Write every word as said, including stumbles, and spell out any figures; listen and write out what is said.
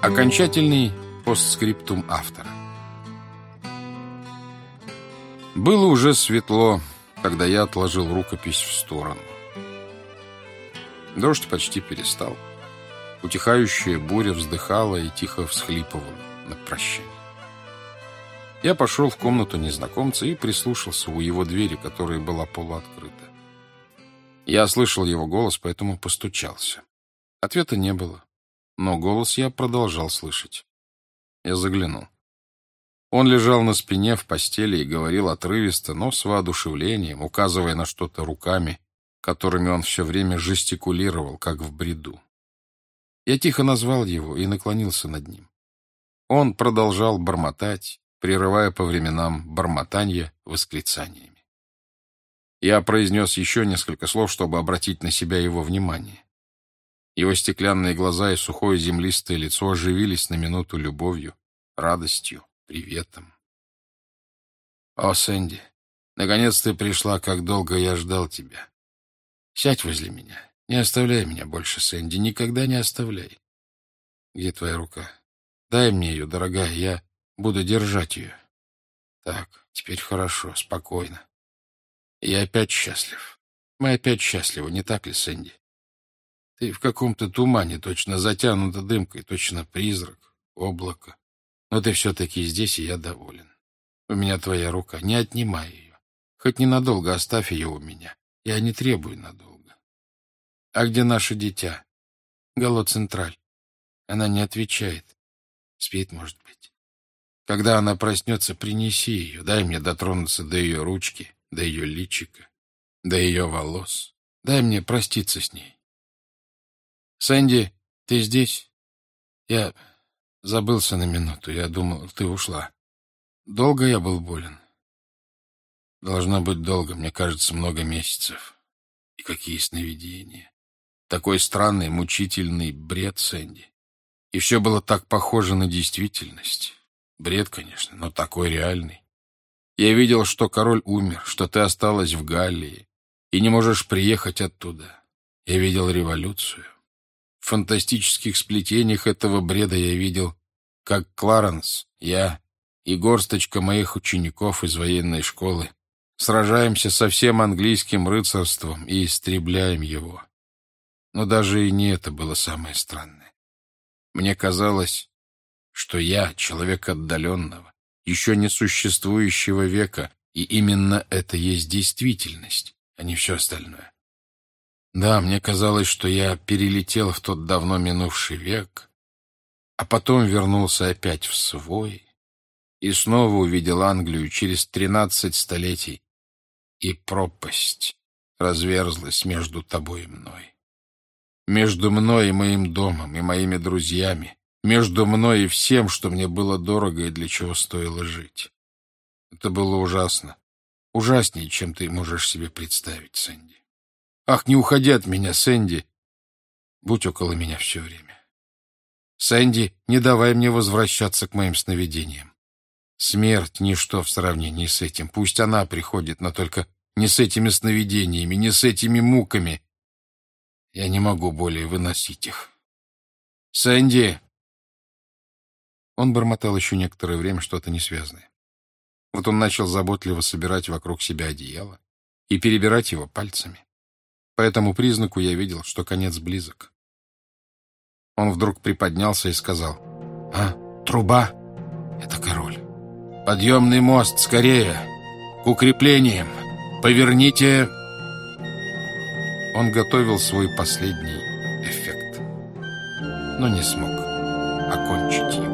Окончательный постскриптум автора. Было уже светло, когда я отложил рукопись в сторону. Дождь почти перестал. Утихающая буря вздыхала и тихо всхлипывала на прощание. Я пошел в комнату незнакомца и прислушался у его двери, которая была полуоткрыта. Я слышал его голос, поэтому постучался. Ответа не было, но голос я продолжал слышать. Я заглянул. Он лежал на спине в постели и говорил отрывисто, но с воодушевлением, указывая на что-то руками, которыми он все время жестикулировал, как в бреду. Я тихо назвал его и наклонился над ним. Он продолжал бормотать, прерывая по временам бормотанье восклицаниями. Я произнес еще несколько слов, чтобы обратить на себя его внимание. Его стеклянные глаза и сухое землистое лицо оживились на минуту любовью, радостью, приветом. «О, Сэнди, наконец ты пришла, как долго я ждал тебя. Сядь возле меня. Не оставляй меня больше, Сэнди, никогда не оставляй. Где твоя рука? Дай мне ее, дорогая, я буду держать ее. Так, теперь хорошо, спокойно. Я опять счастлив. Мы опять счастливы, не так ли, Сэнди? Ты в каком-то тумане, точно затянута дымкой, точно призрак, облако. Но ты все-таки здесь, и я доволен. У меня твоя рука, не отнимай ее. Хоть ненадолго оставь ее у меня. Я не требую надолго. А где наше дитя? Гало Централь. Она не отвечает. Спит, может быть. Когда она проснется, принеси ее. Дай мне дотронуться до ее ручки, до ее личика, до ее волос. Дай мне проститься с ней. Сэнди, ты здесь? Я забылся на минуту. Я думал, ты ушла. Долго я был болен? Должно быть долго, мне кажется, много месяцев. И какие сновидения. Такой странный, мучительный бред, Сэнди. И все было так похоже на действительность. Бред, конечно, но такой реальный. Я видел, что король умер, что ты осталась в Галлии и не можешь приехать оттуда. Я видел революцию. В фантастических сплетениях этого бреда я видел, как Кларенс, я и горсточка моих учеников из военной школы сражаемся со всем английским рыцарством и истребляем его. Но даже и не это было самое странное. Мне казалось, что я, человек отдаленного, еще не существующего века, и именно это есть действительность, а не все остальное. Да, мне казалось, что я перелетел в тот давно минувший век, а потом вернулся опять в свой и снова увидел Англию через тринадцать столетий, и пропасть разверзлась между тобой и мной. Между мной и моим домом, и моими друзьями, между мной и всем, что мне было дорого и для чего стоило жить. Это было ужасно. Ужаснее, чем ты можешь себе представить, Сэнди. Ах, не уходи от меня, Сэнди. Будь около меня все время. Сэнди, не давай мне возвращаться к моим сновидениям. Смерть — ничто в сравнении с этим. Пусть она приходит, но только не с этими сновидениями, не с этими муками. Я не могу более выносить их. Сэнди! Он бормотал еще некоторое время что-то несвязное. Вот он начал заботливо собирать вокруг себя одеяло и перебирать его пальцами. По этому признаку я видел, что конец близок. Он вдруг приподнялся и сказал: «А, труба! Это король! Подъемный мост, скорее! К укреплениям! Поверните!» Он готовил свой последний эффект, но не смог окончить его.